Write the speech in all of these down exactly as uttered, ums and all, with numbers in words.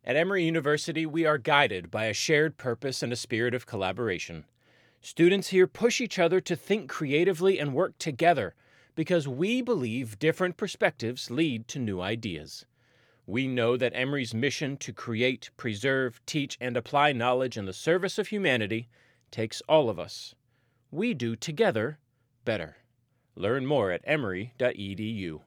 At Emory University, we are guided by a shared purpose and a spirit of collaboration. Students here push each other to think creatively and work together because we believe different perspectives lead to new ideas. We know that Emory's mission to create, preserve, teach, and apply knowledge in the service of humanity takes all of us. We do together better. Learn more at emory dot e d u.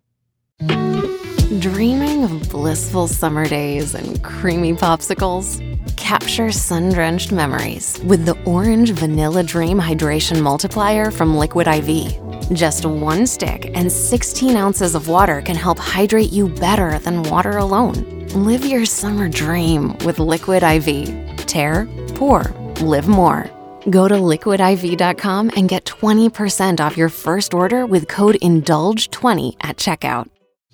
Dreaming of blissful summer days and creamy popsicles? Capture sun-drenched memories with the Orange Vanilla Dream Hydration Multiplier from Liquid I V. Just one stick and sixteen ounces of water can help hydrate you better than water alone. Live your summer dream with Liquid I V. Tear, pour, live more. Go to liquid I V dot com and get twenty percent off your first order with code indulge twenty at checkout.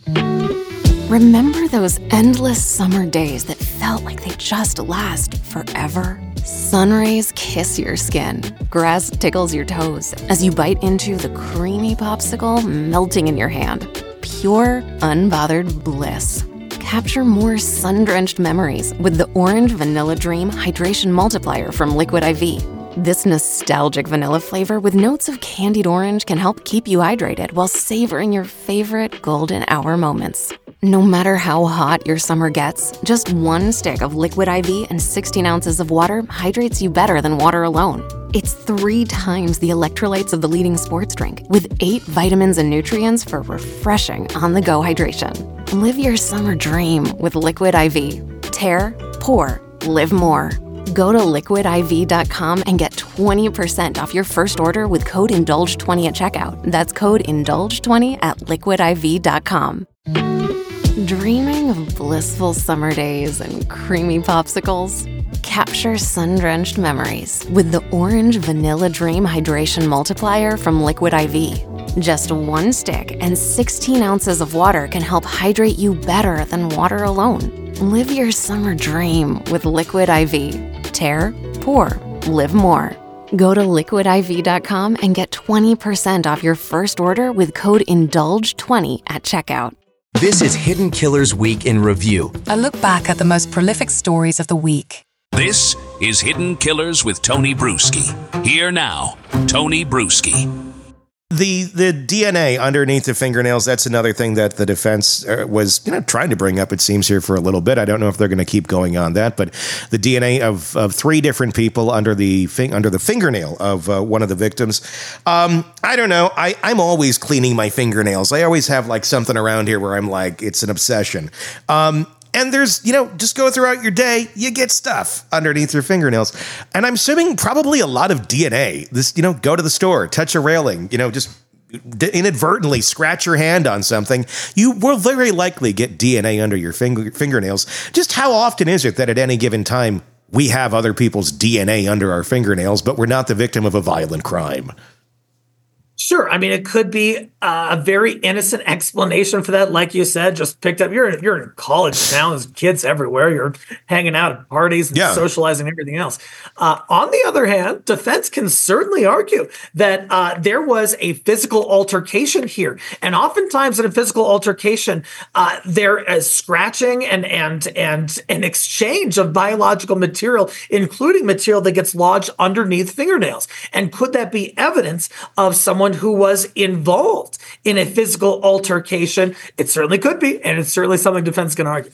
Remember those endless summer days that felt like they just last forever? Sun rays kiss your skin, grass tickles your toes as you bite into the creamy popsicle melting in your hand. Pure, unbothered bliss. Capture more sun-drenched memories with the Orange Vanilla Dream Hydration Multiplier from Liquid I V. This nostalgic vanilla flavor with notes of candied orange can help keep you hydrated while savoring your favorite golden hour moments. No matter how hot your summer gets, just one stick of Liquid I V and sixteen ounces of water hydrates you better than water alone. It's three times the electrolytes of the leading sports drink, with eight vitamins and nutrients for refreshing on-the-go hydration. Live your summer dream with Liquid I V. Tear, pour, live more. Go to liquid I V dot com and get twenty percent off your first order with code indulge twenty at checkout. That's code indulge twenty at liquid I V dot com. Dreaming of blissful summer days and creamy popsicles? Capture sun-drenched memories with the Orange Vanilla Dream Hydration Multiplier from Liquid I V. Just one stick and sixteen ounces of water can help hydrate you better than water alone. Live your summer dream with Liquid I V. Tear, pour, live more. Go to liquid I V dot com and get twenty percent off your first order with code indulge twenty at checkout. This is Hidden Killers Week in Review. A look back at the most prolific stories of the week. This is Hidden Killers with Tony Bruschi. Here now, Tony Bruschi. The the D N A underneath the fingernails, that's another thing that the defense uh, was you know trying to bring up, it seems, here for a little bit. I don't know if they're going to keep going on that, but the D N A of, of three different people under the fing- under the fingernail of uh, one of the victims. Um, I don't know. I, I'm always cleaning my fingernails. I always have like something around here where I'm like, it's an obsession. Um And there's, you know, just go throughout your day, you get stuff underneath your fingernails. And I'm assuming probably a lot of D N A. This, you know, go to the store, touch a railing, you know, just inadvertently scratch your hand on something. You will very likely get D N A under your finger, fingernails. Just how often is it that at any given time we have other people's D N A under our fingernails, but we're not the victim of a violent crime? Sure. I mean, it could be uh, a very innocent explanation for that. Like you said, just picked up, you're, you're in college town, there's kids everywhere. You're hanging out at parties and yeah. socializing and everything else. Uh, on the other hand, defense can certainly argue that uh, there was a physical altercation here. And oftentimes in a physical altercation, uh, there is scratching and, and, and an exchange of biological material, including material that gets lodged underneath fingernails. And could that be evidence of someone who was involved in a physical altercation? It certainly could be, and it's certainly something defense can argue.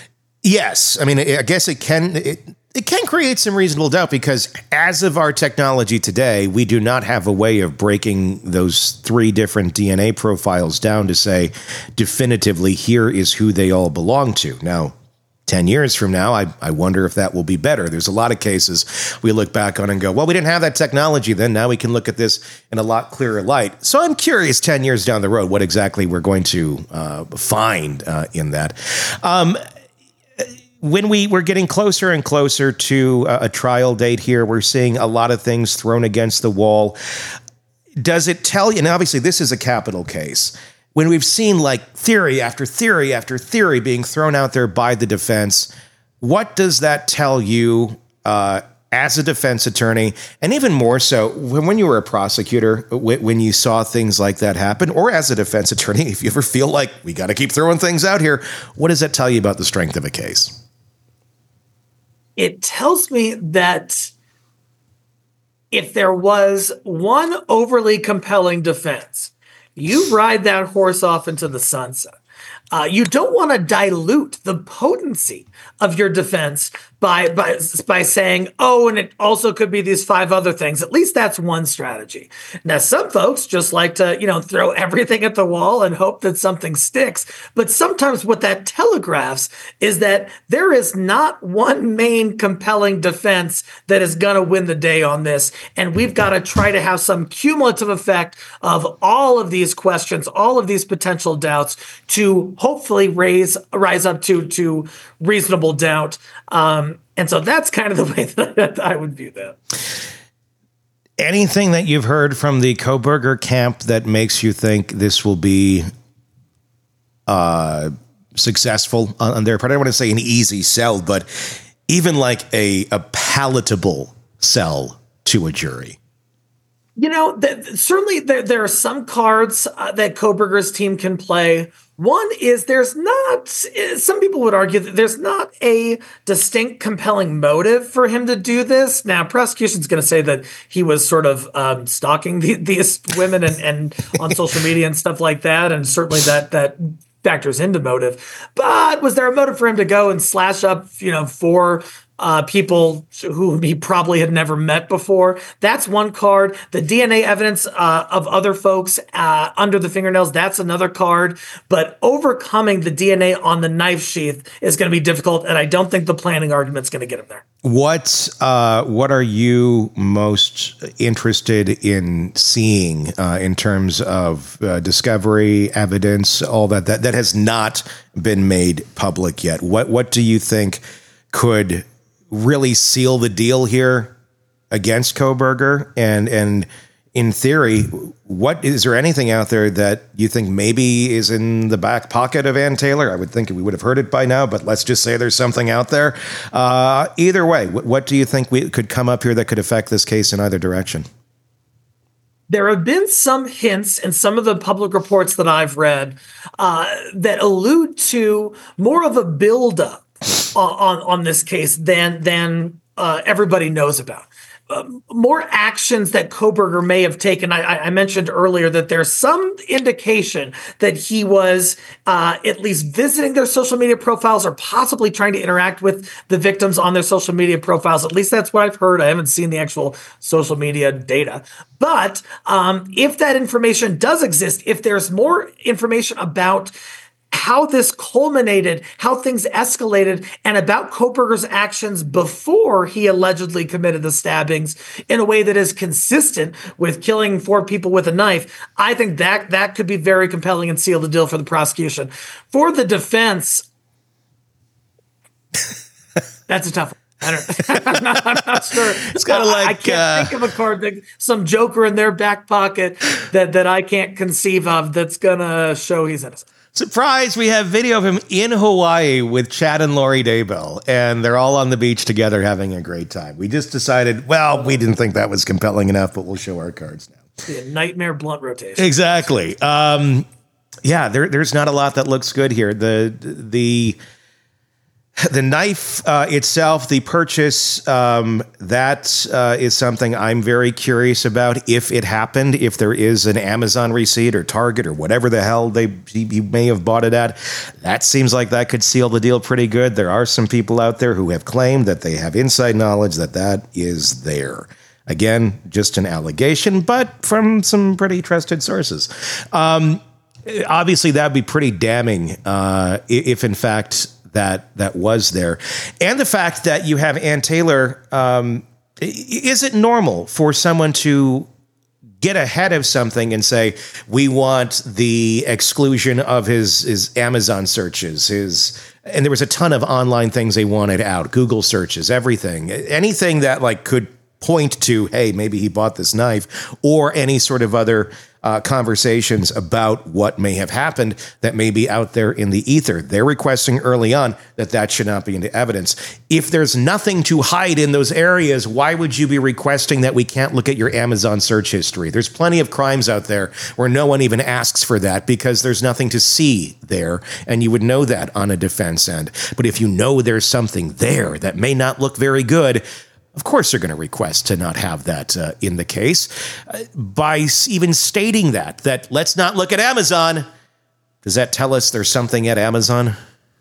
Yes. I mean, I guess it can it, it can create some reasonable doubt because as of our technology today, we do not have a way of breaking those three different D N A profiles down to say definitively here is who they all belong to. Now, ten years from now, I, I wonder if that will be better. There's a lot of cases we look back on and go, well, we didn't have that technology then. Now we can look at this in a lot clearer light. So I'm curious ten years down the road what exactly we're going to uh, find uh, in that. Um, when we, we're getting closer and closer to a, a trial date here, we're seeing a lot of things thrown against the wall. Does it tell you, and obviously this is a capital case, when we've seen like theory after theory after theory being thrown out there by the defense, what does that tell you uh, as a defense attorney? And even more so, when, when you were a prosecutor, when, when you saw things like that happen, or as a defense attorney, if you ever feel like we got to keep throwing things out here, what does that tell you about the strength of a case? it tells me that if there was one overly compelling defense, you ride that horse off into the sunset. Uh, you don't want to dilute the potency of your defense by, by by saying, oh, and it also could be these five other things. At least that's one strategy. Now, some folks just like to, you know, throw everything at the wall and hope that something sticks. But sometimes what that telegraphs is that there is not one main compelling defense that is going to win the day on this. And we've got to try to have some cumulative effect of all of these questions, all of these potential doubts to hopefully raise rise up to, to reasonable doubt. Um, and so that's kind of the way that I would view that. Anything that you've heard from the Kohberger camp that makes you think this will be uh, successful on, on their part? I don't want to say an easy sell, but even like a, a palatable sell to a jury. You know, th- certainly there, there are some cards uh, that Kohberger's team can play. One is there's not, some people would argue that there's not a distinct compelling motive for him to do this. Now, prosecution's going to say that he was sort of um, stalking the, these women and, and on social media and stuff like that. And certainly that, that factors into motive. But was there a motive for him to go and slash up, you know, four Uh, people who he probably had never met before? That's one card. The D N A evidence uh, of other folks uh, under the fingernails, that's another card. But overcoming the D N A on the knife sheath is going to be difficult, and I don't think the planning argument is going to get him there. What uh, what are you most interested in seeing uh, in terms of uh, discovery, evidence, all that, that that has not been made public yet? What what do you think could really seal the deal here against Kohberger? And and in theory, what is there anything out there that you think maybe is in the back pocket of Ann Taylor? I would think we would have heard it by now, but let's just say there's something out there. Uh, either way, what, what do you think we could come up here that could affect this case in either direction? There have been some hints in some of the public reports that I've read uh, that allude to more of a buildup on, on this case than than uh, everybody knows about. Uh, more actions that Kohberger may have taken. I, I mentioned earlier that there's some indication that he was uh, at least visiting their social media profiles or possibly trying to interact with the victims on their social media profiles. At least that's what I've heard. I haven't seen the actual social media data. But um, if that information does exist, if there's more information about how this culminated, how things escalated, and about Kohberger's actions before he allegedly committed the stabbings in a way that is consistent with killing four people with a knife, I think that that could be very compelling and seal the deal for the prosecution. For the defense, that's a tough one. I don't, I'm, not, I'm not sure. It's kind of like I can't uh, think of a card that some joker in their back pocket that, that I can't conceive of that's gonna show he's innocent. Surprise, we have video of him in Hawaii with Chad and Lori Daybell, and they're all on the beach together having a great time. We just decided, well, we didn't think that was compelling enough, but we'll show our cards now. The nightmare blunt rotation. Exactly. Um, yeah, there, there's not a lot that looks good here. The the the knife uh, itself, the purchase, um, that uh, is something I'm very curious about. If it happened, if there is an Amazon receipt or Target or whatever the hell they he, he may have bought it at, that seems like that could seal the deal pretty good. There are some people out there who have claimed that they have inside knowledge that that is there. Again, just an allegation, but from some pretty trusted sources. Um, obviously, that would be pretty damning uh, if, in fact, that that was there. And the fact that you have Ann Taylor, um, is it normal for someone to get ahead of something and say, we want the exclusion of his, his Amazon searches, his, and there was a ton of online things they wanted out, Google searches, everything, anything that like could point to, hey, maybe he bought this knife, or any sort of other uh, conversations about what may have happened that may be out there in the ether. They're requesting early on that that should not be into evidence. If there's nothing to hide in those areas, why would you be requesting that we can't look at your Amazon search history? There's plenty of crimes out there where no one even asks for that because there's nothing to see there, and you would know that on a defense end. But if you know there's something there that may not look very good, of course they're going to request to not have that uh, in the case. Uh, by even stating that, that let's not look at Amazon, does that tell us there's something at Amazon?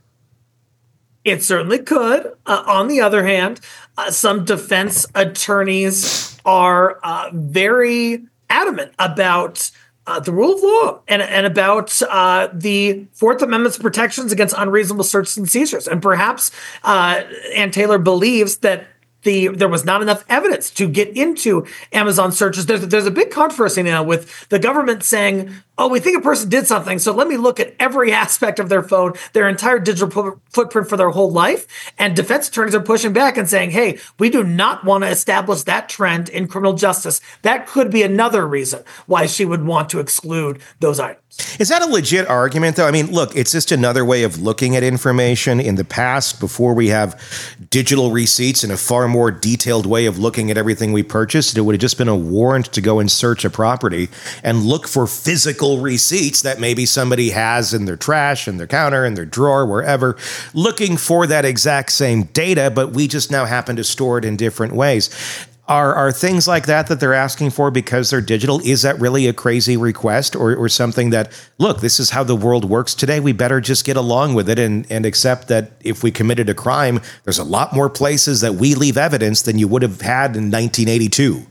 It certainly could. Uh, on the other hand, uh, some defense attorneys are uh, very adamant about uh, the rule of law and, and about uh, the Fourth Amendment's protections against unreasonable searches and seizures. And perhaps uh, Ann Taylor believes that The, there was not enough evidence to get into Amazon searches. There's, there's a big controversy now with the government saying, oh, we think a person did something, so let me look at every aspect of their phone, their entire digital pu- footprint for their whole life. And defense attorneys are pushing back and saying, hey, we do not want to establish that trend in criminal justice. That could be another reason why she would want to exclude those items. Is that a legit argument, though? I mean, look, it's just another way of looking at information. In the past, before we have digital receipts and a far more detailed way of looking at everything we purchased, it would have just been a warrant to go and search a property and look for physical receipts that maybe somebody has in their trash, in their counter, in their drawer, wherever, looking for that exact same data, but we just now happen to store it in different ways. Are are things like that that they're asking for because they're digital? Is that really a crazy request or, or something that, look, this is how the world works today. We better just get along with it and, and accept that if we committed a crime, there's a lot more places that we leave evidence than you would have had in nineteen eighty-two.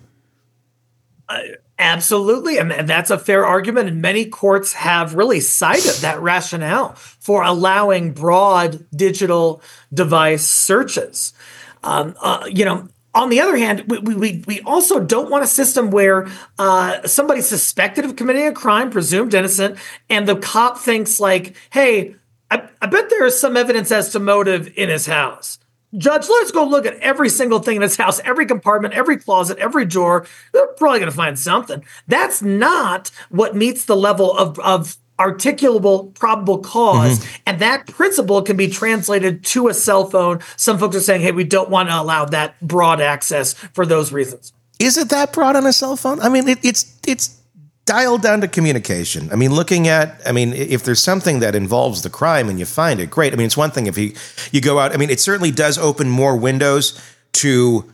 Uh, absolutely. And that's a fair argument. And many courts have really cited that rationale for allowing broad digital device searches. Um, uh, you know, On the other hand, we, we, we also don't want a system where uh, somebody's suspected of committing a crime, presumed innocent, and the cop thinks like, hey, I, I bet there is some evidence as to motive in his house. Judge, let's go look at every single thing in his house, every compartment, every closet, every drawer. They're probably going to find something. That's not what meets the level of, of articulable probable cause. Mm-hmm. And that principle can be translated to a cell phone. Some folks are saying, hey, we don't want to allow that broad access for those reasons. Is it that broad on a cell phone? I mean, it, it's it's dialed down to communication. I mean, looking at, I mean, if there's something that involves the crime and you find it, great. I mean, it's one thing if you, you go out, I mean, it certainly does open more windows to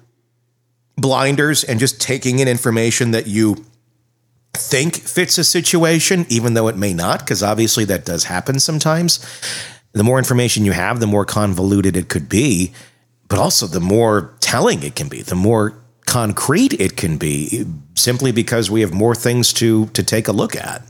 blinders and just taking in information that you think fits a situation, even though it may not, because obviously that does happen sometimes. The more information you have, the more convoluted it could be, but also the more telling it can be, the more concrete it can be, simply because we have more things to to take a look at.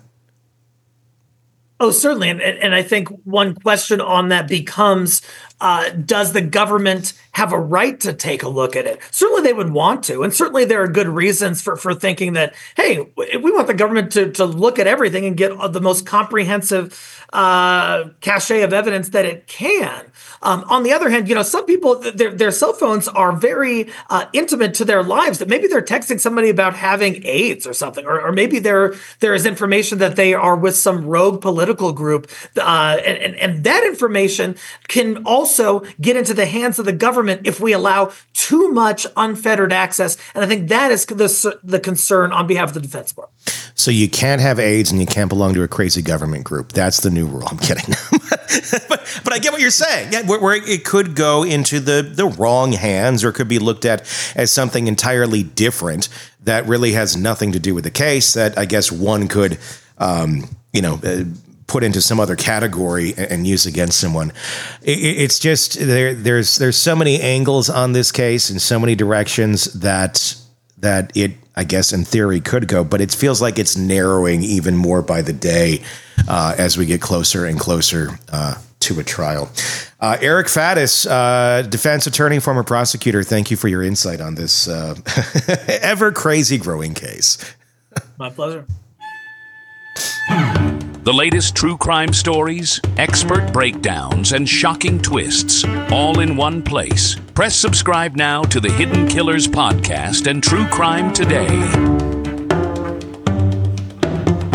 Oh, certainly. And, and I think one question on that becomes, uh, does the government have a right to take a look at it? Certainly they would want to. And certainly there are good reasons for, for thinking that, hey, we want the government to, to look at everything and get the most comprehensive uh, cachet of evidence that it can. Um, on the other hand, you know, some people, their, their cell phones are very uh, intimate to their lives, that maybe they're texting somebody about having AIDS or something, or, or maybe there, there is information that they are with some rogue political group. Uh, and, and, and that information can also get into the hands of the government if we allow too much unfettered access. And I think that is the, the concern on behalf of the Defense Bar. So you can't have AIDS and you can't belong to a crazy government group. That's the new rule. I'm kidding. but, but I get what you're saying. Yeah, where, where it could go into the, the wrong hands, or could be looked at as something entirely different that really has nothing to do with the case, that I guess one could, um, you know, uh, put into some other category and, and use against someone. It, it's just there. There's there's so many angles on this case and so many directions that that it, I guess, in theory could go, but it feels like it's narrowing even more by the day uh, as we get closer and closer uh, to a trial. Uh, Eric Faddis, uh, defense attorney, former prosecutor, thank you for your insight on this uh, ever crazy growing case. My pleasure. The latest true crime stories, expert breakdowns, and shocking twists, all in one place. Press subscribe now to the Hidden Killers podcast and True Crime Today.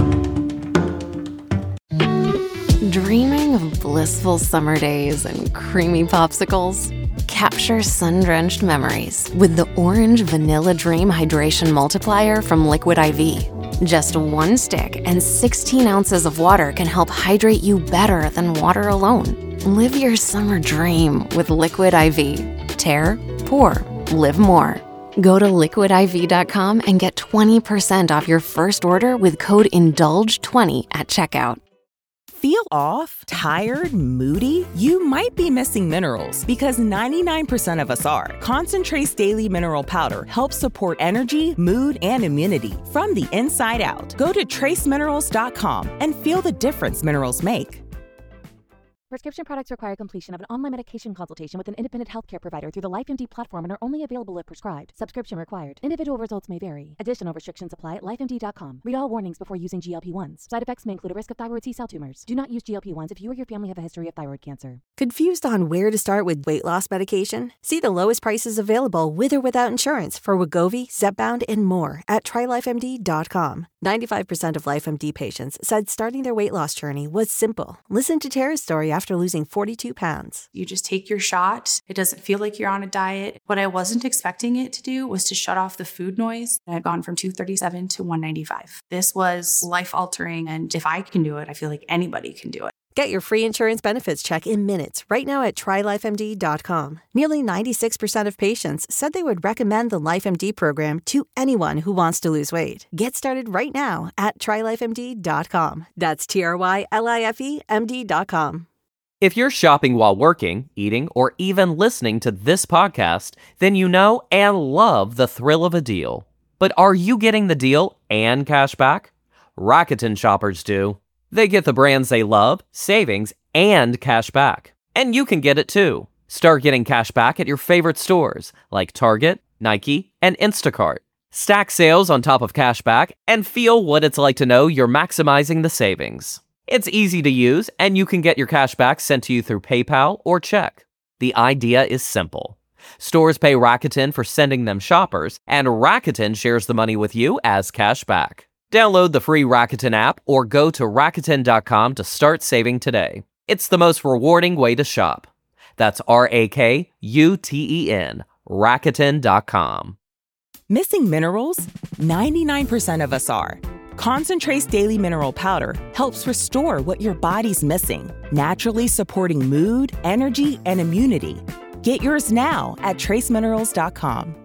Dreaming of blissful summer days and creamy popsicles? Capture sun-drenched memories with the Orange Vanilla Dream Hydration Multiplier from Liquid I V. Just one stick and sixteen ounces of water can help hydrate you better than water alone. Live your summer dream with Liquid I V. Tear, pour, live more. Go to liquid I V dot com and get twenty percent off your first order with code indulge twenty at checkout. Feel off, tired, moody? You might be missing minerals because ninety-nine percent of us are. Concentrate's Daily Mineral Powder helps support energy, mood, and immunity from the inside out. Go to trace minerals dot com and feel the difference minerals make. Prescription products require completion of an online medication consultation with an independent healthcare provider through the LifeMD platform and are only available if prescribed. Subscription required. Individual results may vary. Additional restrictions apply at life M D dot com. Read all warnings before using G L P ones. Side effects may include a risk of thyroid C-cell tumors. Do not use G L P ones if you or your family have a history of thyroid cancer. Confused on where to start with weight loss medication? See the lowest prices available with or without insurance for Wegovy, Zepbound, and more at try life M D dot com. ninety-five percent of LifeMD patients said starting their weight loss journey was simple. Listen to Tara's story after losing forty-two pounds. You just take your shot. It doesn't feel like you're on a diet. What I wasn't expecting it to do was to shut off the food noise. I had gone from two thirty-seven to one ninety-five. This was life-altering, and if I can do it, I feel like anybody can do it. Get your free insurance benefits check in minutes right now at try life M D dot com. Nearly ninety-six percent of patients said they would recommend the LifeMD program to anyone who wants to lose weight. Get started right now at try life M D dot com. That's T R Y L I F E M D dot com. If you're shopping while working, eating, or even listening to this podcast, then you know and love the thrill of a deal. But are you getting the deal and cash back? Rakuten shoppers do. They get the brands they love, savings, and cash back. And you can get it too. Start getting cash back at your favorite stores like Target, Nike, and Instacart. Stack sales on top of cash back and feel what it's like to know you're maximizing the savings. It's easy to use, and you can get your cash back sent to you through PayPal or check. The idea is simple. Stores pay Rakuten for sending them shoppers, and Rakuten shares the money with you as cash back. Download the free Rakuten app or go to Rakuten dot com to start saving today. It's the most rewarding way to shop. That's R A K U T E N, Rakuten dot com. Missing minerals? ninety-nine percent of us are. Concentrate's Daily Mineral Powder helps restore what your body's missing, naturally supporting mood, energy, and immunity. Get yours now at trace minerals dot com.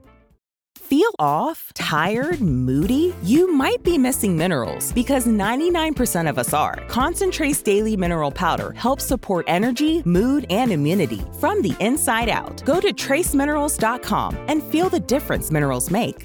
Feel off, tired, moody? You might be missing minerals because ninety-nine percent of us are. Concentrate's Daily Mineral Powder helps support energy, mood, and immunity from the inside out. Go to trace minerals dot com and feel the difference minerals make.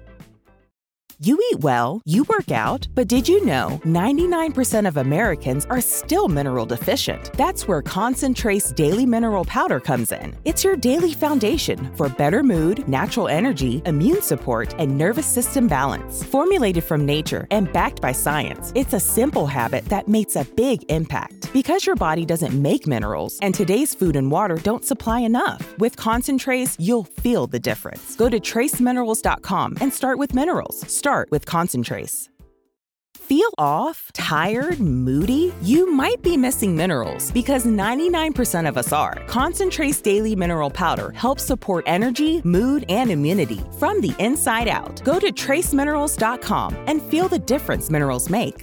You eat well, you work out, but did you know ninety-nine percent of Americans are still mineral deficient? That's where Concentrate's Daily Mineral Powder comes in. It's your daily foundation for better mood, natural energy, immune support, and nervous system balance. Formulated from nature and backed by science, it's a simple habit that makes a big impact. Because your body doesn't make minerals, and today's food and water don't supply enough. With Concentrates, you'll feel the difference. Go to trace minerals dot com and start with minerals. Start with Concentrates. Feel off, tired, moody? You might be missing minerals because ninety-nine percent of us are. Concentrate's Daily Mineral Powder helps support energy, mood, and immunity from the inside out. Go to trace minerals dot com and feel the difference minerals make.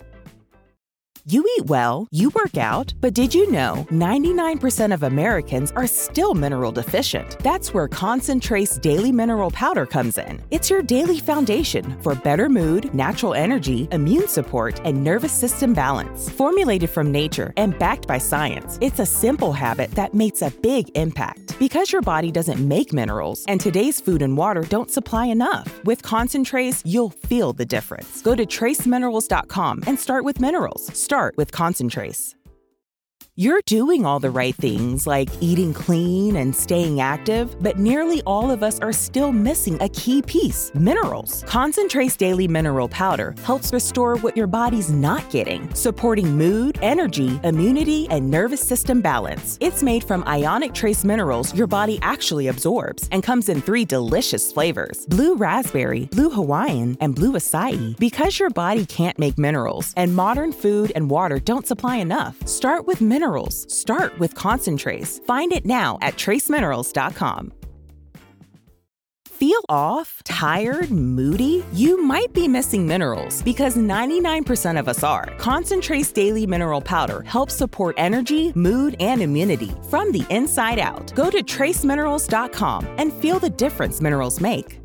You eat well, you work out, but did you know ninety-nine percent of Americans are still mineral deficient? That's where Concentrate's Daily Mineral Powder comes in. It's your daily foundation for better mood, natural energy, immune support, and nervous system balance. Formulated from nature and backed by science, it's a simple habit that makes a big impact. Because your body doesn't make minerals, and today's food and water don't supply enough. With Concentrates, you'll feel the difference. Go to trace minerals dot com and start with minerals. Start with Concentrates. You're doing all the right things like eating clean and staying active, but nearly all of us are still missing a key piece, minerals. Concentrace Daily Mineral Powder helps restore what your body's not getting, supporting mood, energy, immunity, and nervous system balance. It's made from ionic trace minerals your body actually absorbs and comes in three delicious flavors: blue raspberry, blue Hawaiian, and blue acai. Because your body can't make minerals and modern food and water don't supply enough, start with minerals. Minerals. Start with Concentrace. Find it now at trace minerals dot com. Feel off, tired, moody? You might be missing minerals because ninety-nine percent of us are. Concentrace Daily Mineral Powder helps support energy, mood, and immunity from the inside out. Go to trace minerals dot com and feel the difference minerals make.